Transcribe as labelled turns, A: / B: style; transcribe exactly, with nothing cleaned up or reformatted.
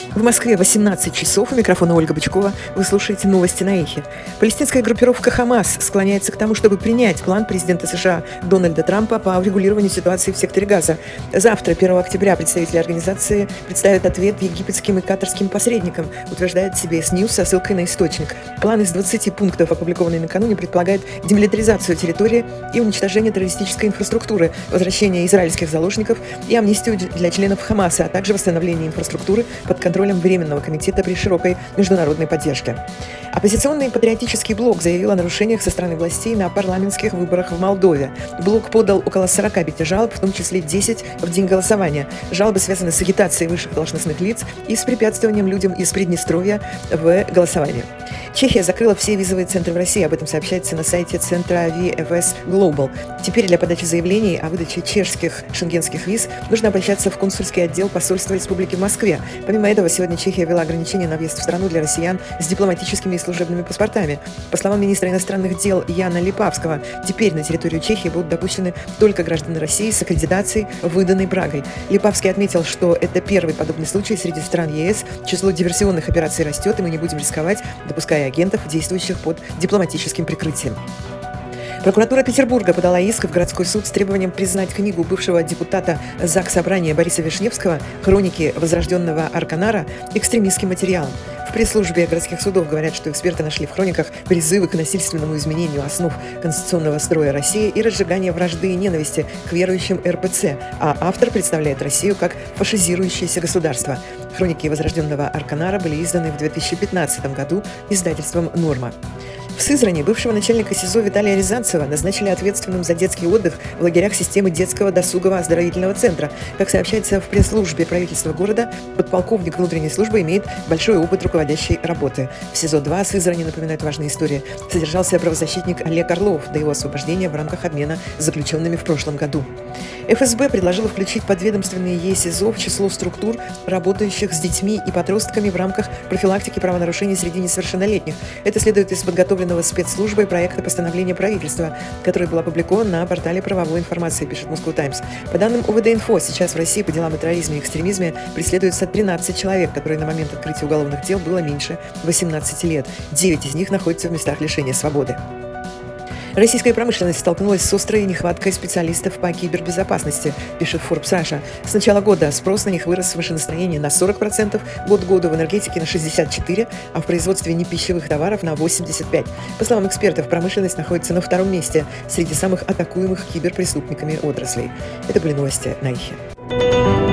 A: В Москве восемнадцать часов. У микрофона Ольга Бычкова. Вы слушаете новости на Эхе. Палестинская группировка «Хамас» склоняется к тому, чтобы принять план президента США Дональда Трампа по урегулированию ситуации в секторе Газа. Завтра, первого октября, представители организации представят ответ египетским и катарским посредникам, утверждает си би эс News со ссылкой на источник. План из двадцати пунктов, опубликованный накануне, предполагает демилитаризацию территории и уничтожение террористической инфраструктуры, возвращение израильских заложников и амнистию для членов Хамаса, а также восстановление инфраструктуры под контролем Временного комитета при широкой международной поддержке. Оппозиционный патриотический блок заявил о нарушениях со стороны властей на парламентских выборах в Молдове. Блок подал около сорока пяти жалоб, в том числе десять в день голосования. Жалобы связаны с агитацией высших должностных лиц и с препятствованием людям из Приднестровья в голосовании. Чехия закрыла все визовые центры в России. Об этом сообщается на сайте центра ви эф эс Global. Теперь для подачи заявлений о выдаче чешских шенгенских виз нужно обращаться в консульский отдел посольства Республики в Москве. Помимо этого, сегодня Чехия ввела ограничения на въезд в страну для россиян с дипломатическими и служебными паспортами. По словам министра иностранных дел Яна Липавского, теперь на территорию Чехии будут допущены только граждане России с аккредитацией, выданной Прагой. Липавский отметил, что это первый подобный случай среди стран е эс. Число диверсионных операций растет, и мы не будем рисковать, допуская агентов, действующих под дипломатическим прикрытием. Прокуратура Петербурга подала иск в городской суд с требованием признать книгу бывшего депутата Заксобрания Бориса Вишневского «Хроники возрожденного Арканара» экстремистским материалом. В пресс-службе городских судов говорят, что эксперты нашли в хрониках призывы к насильственному изменению основ конституционного строя России и разжигание вражды и ненависти к верующим эр пэ цэ, а автор представляет Россию как фашизирующееся государство. Хроники возрожденного Арканара были изданы в две тысячи пятнадцатом году издательством «Норма». В Сызрани бывшего начальника СИЗО Виталия Рязанцева назначили ответственным за детский отдых в лагерях системы детского досугового оздоровительного центра. Как сообщается в пресс-службе правительства города, подполковник внутренней службы имеет большой опыт руководящей работы. В СИЗО-два Сызрани, напоминает важные истории, содержался правозащитник Олег Орлов до его освобождения в рамках обмена с заключенными в прошлом году. эф эс бэ предложила включить подведомственные ей СИЗО в число структур, работающих с детьми и подростками в рамках профилактики правонарушений среди несовершеннолетних. Это следует из подготовленного спецслужбой проекта постановления правительства, который был опубликован на портале правовой информации, пишет Moscow Times. По данным о вэ дэ инфо, сейчас в России по делам о терроризме и экстремизме преследуется тринадцать человек, которые на момент открытия уголовных дел было меньше восемнадцати лет. девять из них находятся в местах лишения свободы. Российская промышленность столкнулась с острой нехваткой специалистов по кибербезопасности, пишет Forbes Russia. С начала года спрос на них вырос в машиностроении на сорок процентов, год к году в энергетике на шестьдесят четыре процента, а в производстве непищевых товаров на восемьдесят пять процентов. По словам экспертов, промышленность находится на втором месте среди самых атакуемых киберпреступниками отраслей. Это были новости на Эхе.